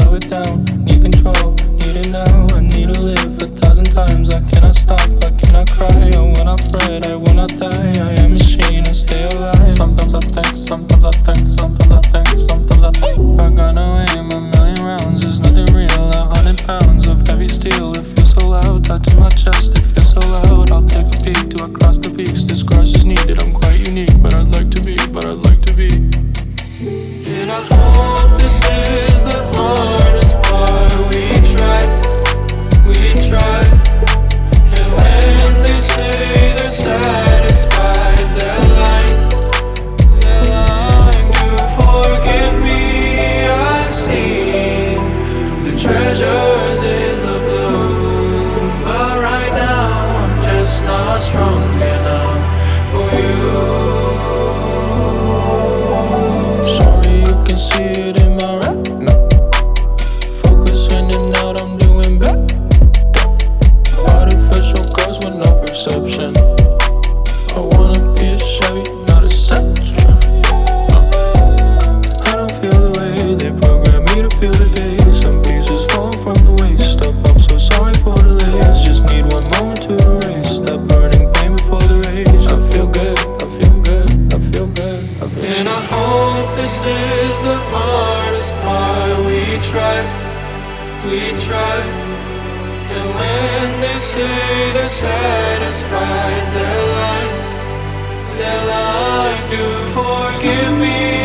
slow it down. Need control, need it now. I need to live 1,000 times. I cannot stop, I cannot cry. I will not fret, I will not die. I am a machine, I stay alive. Sometimes I think, sometimes I think, sometimes I think, sometimes I think. I got no aim, a million rounds. There's nothing real, 100 pounds of heavy steel. It feels so loud, tied to my chest. It feels so loud. I'll take a peek to across the peaks. This crush is needed, I'm quite unique. But I'd like to be, but I'd like to be. And I hope this is the hardest part. We try, we try. And when they say they're satisfied, they're lying, they're lying. You forgive me, I've seen the treasures in the blue. But right now I'm just not strong enough for you. See it in my rap, no. Focus in and out, I'm doing back. Artificial cause with no perception. I wanna be a Chevy, not a Sentra. I don't feel the way they program me to feel the day. Some pieces fall from the waist up, I'm so sorry for the delays. Just need one moment to erase that burning pain before the rage. I feel good, I feel good, I feel good, I feel good. And I hope this is the hardest part. We try, we try. And when they say they're satisfied, they're lying, they're lying. Do forgive me,